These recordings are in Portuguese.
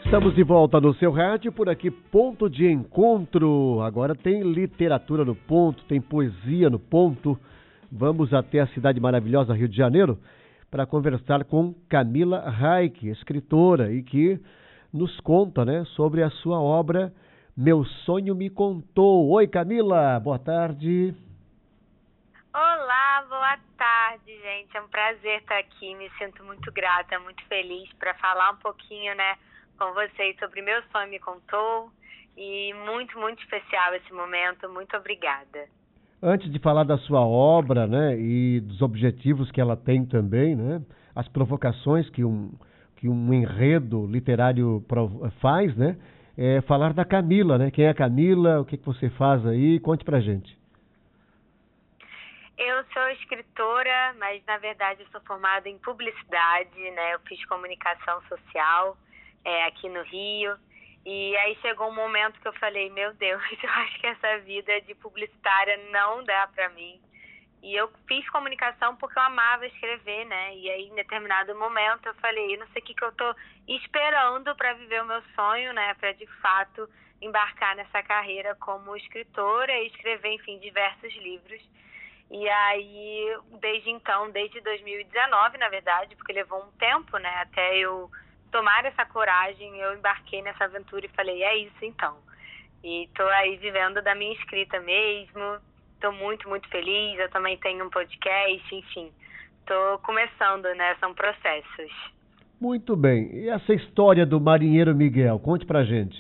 Estamos de volta no seu rádio, por aqui, Ponto de Encontro. Agora tem literatura no ponto, tem poesia no ponto. Vamos até a cidade maravilhosa, Rio de Janeiro, para conversar com Camila Reich, escritora, e que nos conta, né, sobre a sua obra Meu Sonho Me Contou. Oi, Camila, boa tarde. Olá, boa tarde, gente. É um prazer estar aqui. Me sinto muito grata, muito feliz para falar um pouquinho, né, com vocês sobre Meu Sonho Me Contou. E muito, muito especial esse momento. Muito obrigada. Antes de falar da sua obra, né, e dos objetivos que ela tem também, né, as provocações que um enredo literário faz, né, falar da Camila, né? Quem é a Camila, o que você faz aí? Conte pra gente. Eu sou escritora, mas na verdade eu sou formada em publicidade, né? Eu fiz comunicação social aqui no Rio. E aí chegou um momento que eu falei, meu Deus, eu acho que essa vida de publicitária não dá pra mim. E eu fiz comunicação porque eu amava escrever, né? E aí, em determinado momento, eu falei, não sei o que eu tô esperando para viver o meu sonho, né? Para, de fato, embarcar nessa carreira como escritora e escrever, enfim, diversos livros. E aí, desde então, desde 2019, na verdade, porque levou um tempo, né? Até eu tomar essa coragem, eu embarquei nessa aventura e falei, é isso então. E tô aí vivendo da minha escrita mesmo. Estou muito, muito feliz. Eu também tenho um podcast, enfim. Estou começando, né? São processos. Muito bem. E essa história do marinheiro Miguel? Conte pra gente.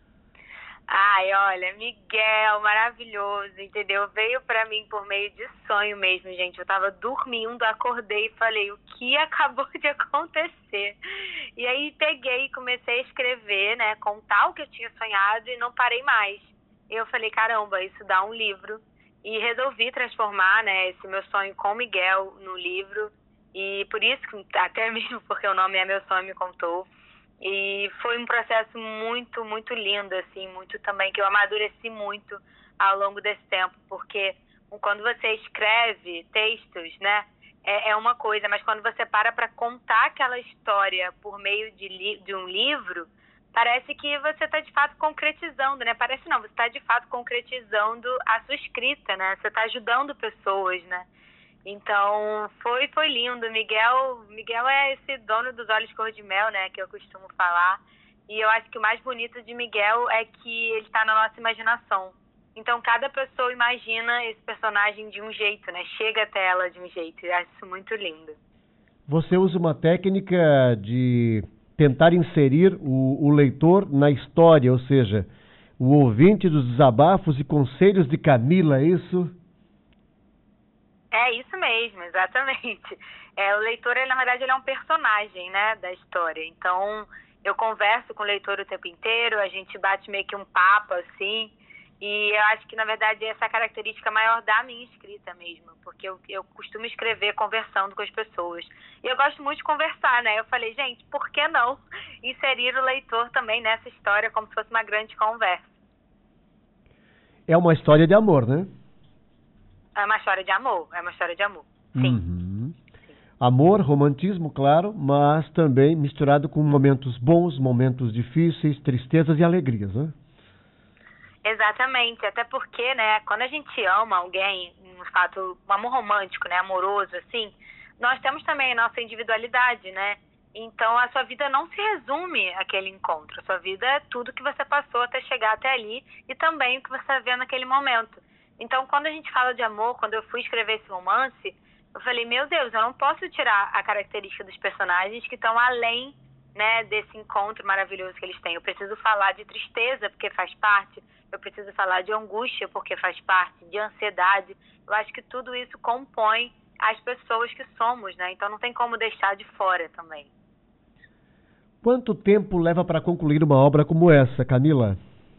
Ai, olha, Miguel, maravilhoso, entendeu? Veio pra mim por meio de sonho mesmo, gente. Eu tava dormindo, acordei e falei, o que acabou de acontecer? E aí peguei e comecei a escrever, né? Contar o que eu tinha sonhado e não parei mais. E eu falei, caramba, isso dá um livro. E resolvi transformar, né, esse meu sonho com Miguel no livro. E por isso, até mesmo porque o nome é Meu Sonho Me Contou. E foi um processo muito, muito lindo, assim, muito também, que eu amadureci muito ao longo desse tempo. Porque quando você escreve textos, né, é uma coisa. Mas quando você para contar aquela história por meio de um livro, parece que você está de fato concretizando, né? Parece não, você está de fato concretizando a sua escrita, né? Você está ajudando pessoas, né? Então, foi lindo. Miguel é esse dono dos olhos cor de mel, né? Que eu costumo falar. E eu acho que o mais bonito de Miguel é que ele está na nossa imaginação. Então, cada pessoa imagina esse personagem de um jeito, né? Chega até ela de um jeito. Eu acho isso muito lindo. Você usa uma técnica de tentar inserir o leitor na história, ou seja, o ouvinte dos desabafos e conselhos de Camila, é isso? É isso mesmo, exatamente. O leitor, na verdade, ele é um personagem, né, da história. Então, eu converso com o leitor o tempo inteiro, a gente bate meio que um papo, assim, e eu acho que, na verdade, essa é a característica maior da minha escrita mesmo, porque eu costumo escrever conversando com as pessoas. E eu gosto muito de conversar, né? Eu falei, gente, por que não inserir o leitor também nessa história como se fosse uma grande conversa? É uma história de amor, né? É uma história de amor, sim. Uhum. Amor, romantismo, claro, mas também misturado com momentos bons, momentos difíceis, tristezas e alegrias, né? Exatamente, até porque, né, quando a gente ama alguém, no fato, um amor romântico, né, amoroso, assim, nós temos também a nossa individualidade, né? Então, a sua vida não se resume àquele encontro. A sua vida é tudo que você passou até chegar até ali e também o que você vê naquele momento. Então, quando a gente fala de amor, quando eu fui escrever esse romance, eu falei, meu Deus, eu não posso tirar a característica dos personagens que estão além, né, desse encontro maravilhoso que eles têm. Eu preciso falar de tristeza, porque faz parte. Eu preciso falar de angústia, porque faz parte, de ansiedade. Eu acho que tudo isso compõe as pessoas que somos, né? Então não tem como deixar de fora também. Quanto tempo leva para concluir uma obra como essa, Camila?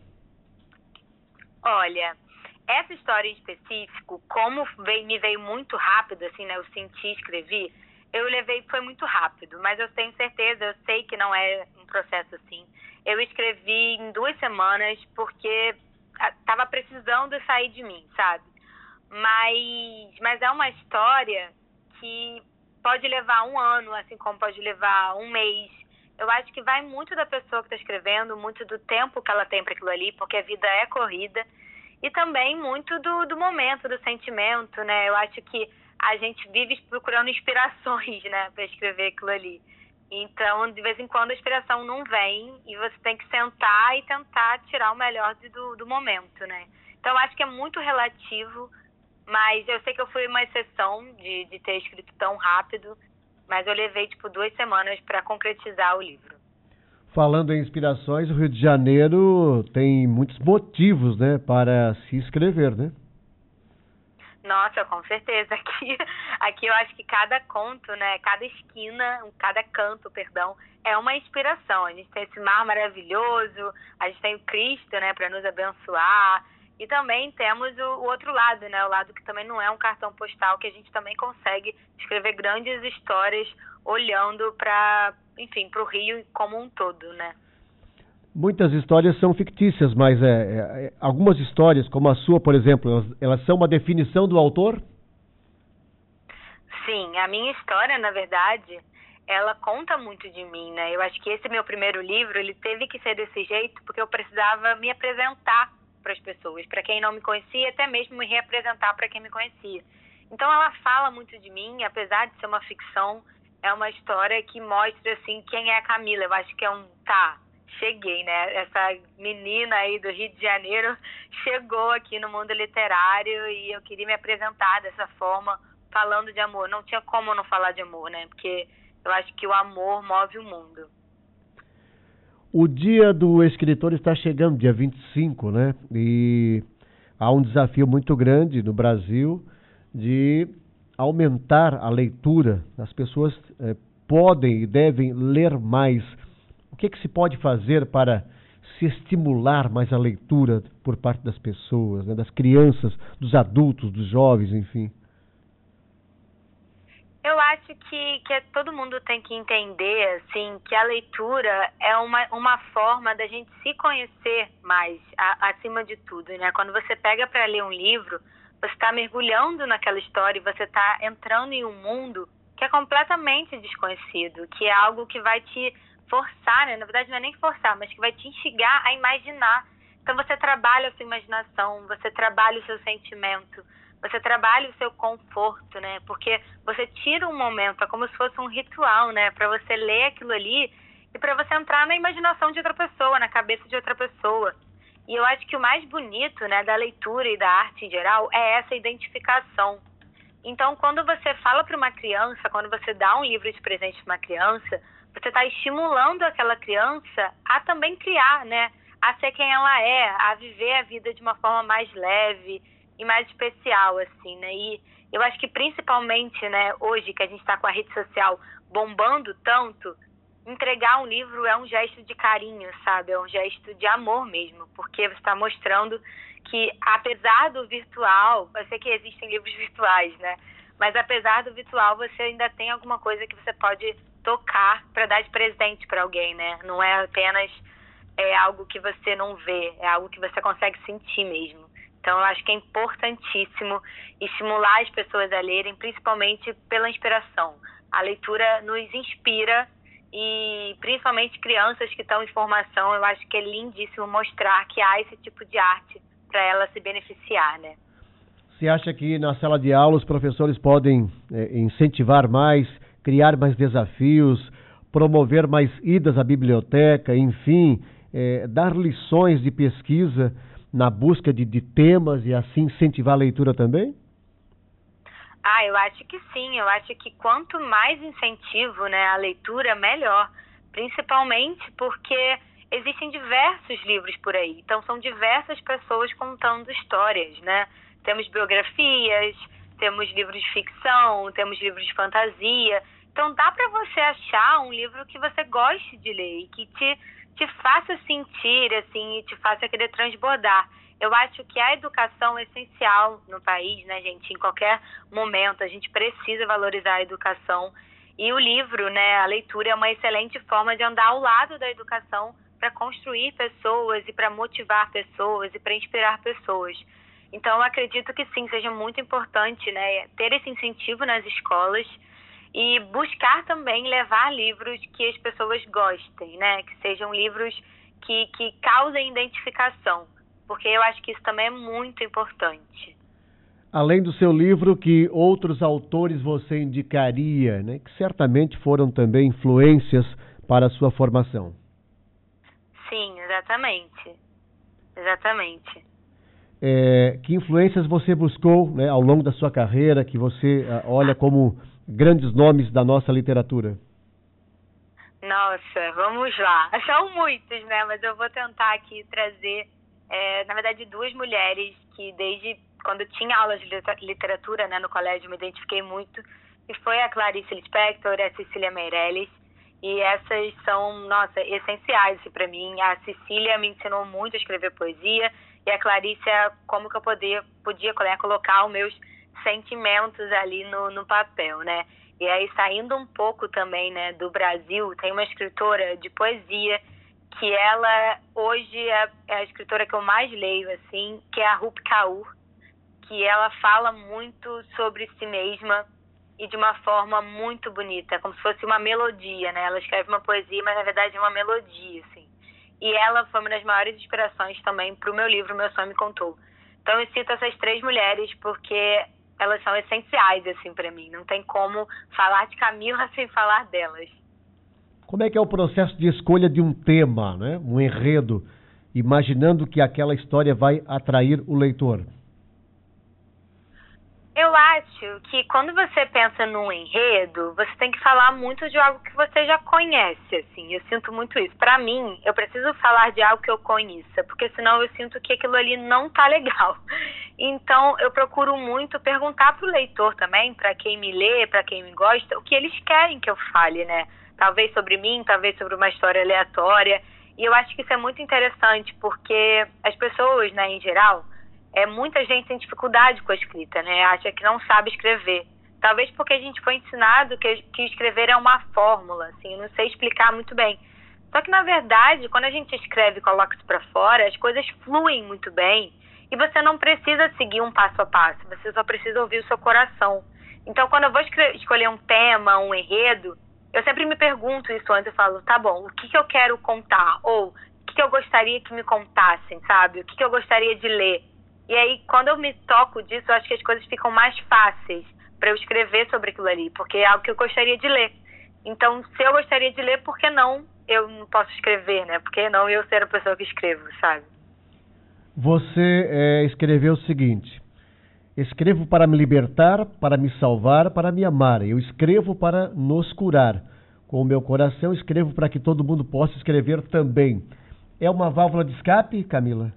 Olha, essa história em específico, como me veio muito rápido, assim, né? Eu senti, escrevi, foi muito rápido, mas eu tenho certeza, eu sei que não é um processo assim. Eu escrevi em 2 semanas porque estava precisando sair de mim, sabe? Mas é uma história que pode levar 1 ano, assim como pode levar 1 mês. eu acho que vai muito da pessoa que está escrevendo, muito do tempo que ela tem para aquilo ali, porque a vida é corrida, e também muito do momento, do sentimento, né? Eu acho que a gente vive procurando inspirações, né, para escrever aquilo ali. Então, de vez em quando a inspiração não vem e você tem que sentar e tentar tirar o melhor do momento, né? Então, eu acho que é muito relativo, mas eu sei que eu fui uma exceção de ter escrito tão rápido, mas eu levei, 2 semanas para concretizar o livro. Falando em inspirações, o Rio de Janeiro tem muitos motivos, né, para se escrever, né? Nossa, com certeza. Aqui eu acho que cada conto, né, cada esquina, cada canto, perdão, é uma inspiração. A gente tem esse mar maravilhoso, a gente tem o Cristo, né, para nos abençoar. E também temos o outro lado, né, o lado que também não é um cartão postal, que a gente também consegue escrever grandes histórias olhando para, enfim, para o Rio como um todo, né? Muitas histórias são fictícias, mas algumas histórias, como a sua, por exemplo, elas são uma definição do autor? Sim, a minha história, na verdade, ela conta muito de mim, né? Eu acho que esse meu primeiro livro, ele teve que ser desse jeito porque eu precisava me apresentar para as pessoas, para quem não me conhecia, até mesmo me reapresentar para quem me conhecia. Então ela fala muito de mim, apesar de ser uma ficção, é uma história que mostra, assim, quem é a Camila. Eu acho que cheguei, né? Essa menina aí do Rio de Janeiro chegou aqui no mundo literário e eu queria me apresentar dessa forma, falando de amor. Não tinha como não falar de amor, né? Porque eu acho que o amor move o mundo. O dia do escritor está chegando, dia 25, né? E há um desafio muito grande no Brasil de aumentar a leitura. As pessoas podem e devem ler mais. O que se pode fazer para se estimular mais a leitura por parte das pessoas, né? Das crianças, dos adultos, dos jovens, enfim? Eu acho que todo mundo tem que entender, assim, que a leitura é uma forma da gente se conhecer mais, acima de tudo, né? Quando você pega para ler um livro, você está mergulhando naquela história e você está entrando em um mundo que é completamente desconhecido, que é algo que vai te forçar, né? Na verdade não é nem forçar, mas que vai te instigar a imaginar. Então você trabalha a sua imaginação, você trabalha o seu sentimento, você trabalha o seu conforto, né? Porque você tira um momento, é como se fosse um ritual, né? Para você ler aquilo ali e para você entrar na imaginação de outra pessoa, na cabeça de outra pessoa. E eu acho que o mais bonito, né, da leitura e da arte em geral é essa identificação. Então, quando você fala para uma criança, quando você dá um livro de presente para uma criança, você está estimulando aquela criança a também criar, né? A ser quem ela é, a viver a vida de uma forma mais leve e mais especial, assim, né? E eu acho que principalmente, né, hoje que a gente está com a rede social bombando tanto, entregar um livro é um gesto de carinho, sabe? É um gesto de amor mesmo, porque você está mostrando que, apesar do virtual, eu sei que existem livros virtuais, né? Mas apesar do virtual, você ainda tem alguma coisa que você pode tocar para dar de presente para alguém, né? Não é apenas algo que você não vê, é algo que você consegue sentir mesmo. Então, eu acho que é importantíssimo estimular as pessoas a lerem, principalmente pela inspiração. A leitura nos inspira e, principalmente, crianças que estão em formação, eu acho que é lindíssimo mostrar que há esse tipo de arte para ela se beneficiar, né? Você acha que na sala de aula os professores podem incentivar mais, criar mais desafios, promover mais idas à biblioteca, enfim, dar lições de pesquisa na busca de temas e assim incentivar a leitura também? Eu acho que sim. Eu acho que quanto mais incentivo, né, à leitura, melhor. Principalmente porque existem diversos livros por aí. Então, são diversas pessoas contando histórias, né? Temos biografias, temos livros de ficção, temos livros de fantasia. Então, dá para você achar um livro que você goste de ler e que te faça sentir, assim, e te faça querer transbordar. Eu acho que a educação é essencial no país, né, gente? Em qualquer momento, a gente precisa valorizar a educação. E o livro, né, a leitura é uma excelente forma de andar ao lado da educação para construir pessoas e para motivar pessoas e para inspirar pessoas. Então, eu acredito que sim, seja muito importante, né, ter esse incentivo nas escolas e buscar também levar livros que as pessoas gostem, né? Que sejam livros que causem identificação, porque eu acho que isso também é muito importante. Além do seu livro, que outros autores você indicaria, né? Que certamente foram também influências para a sua formação? Sim, exatamente. Exatamente. Que influências você buscou, né, ao longo da sua carreira, que você olha como grandes nomes da nossa literatura? Nossa, vamos lá. São muitos, né? Mas eu vou tentar aqui trazer, na verdade, duas mulheres que desde quando tinha aulas de literatura, né, no colégio, me identifiquei muito, e foi a Clarice Lispector e a Cecília Meirelles. E essas são, nossa, essenciais para mim. A Cecília me ensinou muito a escrever poesia, e a Clarice é como que eu podia colocar os meus sentimentos ali no papel, né? E aí, saindo um pouco também, né, do Brasil, tem uma escritora de poesia que ela hoje é a escritora que eu mais leio, assim, que é a Rupi Kaur, que ela fala muito sobre si mesma e de uma forma muito bonita, como se fosse uma melodia, né? Ela escreve uma poesia, mas na verdade é uma melodia, assim. E ela foi uma das maiores inspirações também para o meu livro, Meu Sonho Me Contou. Então eu cito essas três mulheres porque elas são essenciais, assim, para mim. Não tem como falar de Camila sem falar delas. Como é que é o processo de escolha de um tema, né? Um enredo, imaginando que aquela história vai atrair o leitor? Eu acho que quando você pensa num enredo, você tem que falar muito de algo que você já conhece, assim. Eu sinto muito isso. Pra mim, eu preciso falar de algo que eu conheça, porque senão eu sinto que aquilo ali não tá legal. Então, eu procuro muito perguntar pro leitor também, pra quem me lê, pra quem me gosta, o que eles querem que eu fale, né? Talvez sobre mim, talvez sobre uma história aleatória. E eu acho que isso é muito interessante, porque as pessoas, né, em geral, muita gente tem dificuldade com a escrita, né? Acha que não sabe escrever. Talvez porque a gente foi ensinado que escrever é uma fórmula, assim, eu não sei explicar muito bem. Só que, na verdade, quando a gente escreve e coloca isso pra fora, as coisas fluem muito bem e você não precisa seguir um passo a passo, você só precisa ouvir o seu coração. Então, quando eu vou escolher um tema, um enredo, eu sempre me pergunto isso antes, eu falo, tá bom, o que eu quero contar? Ou o que eu gostaria que me contassem, sabe? O que eu gostaria de ler? E aí, quando eu me toco disso, eu acho que as coisas ficam mais fáceis para eu escrever sobre aquilo ali, porque é algo que eu gostaria de ler. Então, se eu gostaria de ler, por que não eu não posso escrever, né? Por que não eu ser a pessoa que escrevo, sabe? Você escreveu o seguinte: escrevo para me libertar, para me salvar, para me amar. Eu escrevo para nos curar. Com o meu coração, escrevo para que todo mundo possa escrever também. É uma válvula de escape, Camila?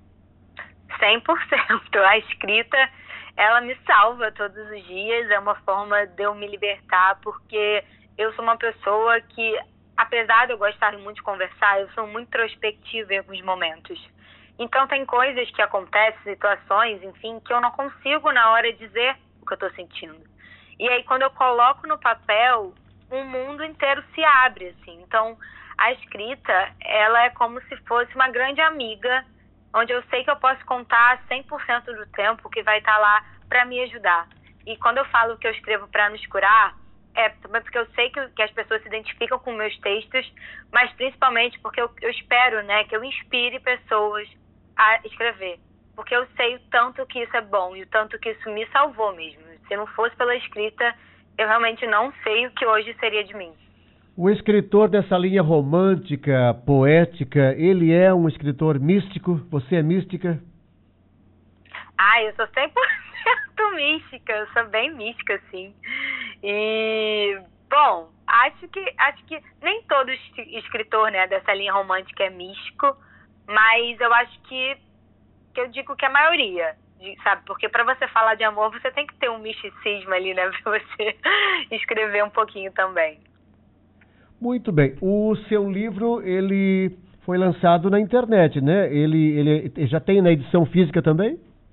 100%. A escrita, ela me salva todos os dias, é uma forma de eu me libertar, porque eu sou uma pessoa que, apesar de eu gostar muito de conversar, eu sou muito introspectiva em alguns momentos. Então tem coisas que acontecem, situações, enfim, que eu não consigo na hora dizer o que eu estou sentindo. E aí, quando eu coloco no papel, um mundo inteiro se abre, assim. Então, a escrita, ela é como se fosse uma grande amiga, onde eu sei que eu posso contar 100% do tempo que vai estar lá para me ajudar. E quando eu falo que eu escrevo para nos curar, é também porque eu sei que as pessoas se identificam com meus textos, mas principalmente porque eu espero, né, que eu inspire pessoas a escrever. Porque eu sei o tanto que isso é bom e o tanto que isso me salvou mesmo. Se não fosse pela escrita, eu realmente não sei o que hoje seria de mim. O escritor dessa linha romântica, poética, ele é um escritor místico? Você é mística? Eu sou 100% mística, eu sou bem mística, assim. E, bom, acho que nem todo escritor, né, dessa linha romântica é místico, mas eu acho que eu digo que a maioria, sabe? Porque para você falar de amor, você tem que ter um misticismo ali, né, para você escrever um pouquinho também. Muito bem. O seu livro, ele foi lançado na internet, né? Ele já tem na edição física também?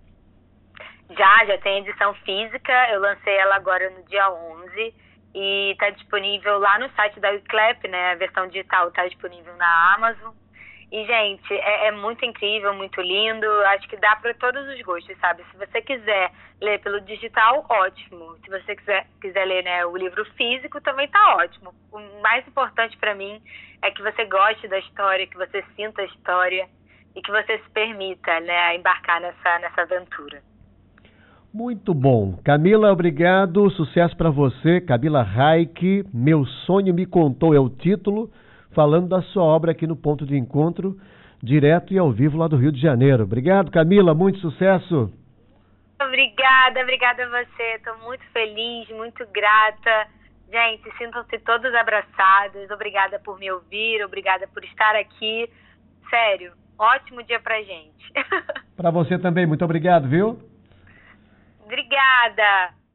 Já tem edição física. Eu lancei ela agora no dia 11 e está disponível lá no site da Uclep, né? A versão digital está disponível na Amazon. E, gente, é muito incrível, muito lindo. Acho que dá para todos os gostos, sabe? Se você quiser ler pelo digital, ótimo. Se você quiser ler, né, o livro físico, também tá ótimo. O mais importante para mim é que você goste da história, que você sinta a história e que você se permita, né, embarcar nessa aventura. Muito bom. Camila, obrigado. Sucesso para você. Camila Raik, Meu Sonho Me Contou é o título, falando da sua obra aqui no Ponto de Encontro, direto e ao vivo lá do Rio de Janeiro. Obrigado, Camila. Muito sucesso. Obrigada a você. Estou muito feliz, muito grata. Gente, sintam-se todos abraçados. Obrigada por me ouvir, obrigada por estar aqui. Sério, ótimo dia pra gente. Para você também, muito obrigado, viu? Obrigada.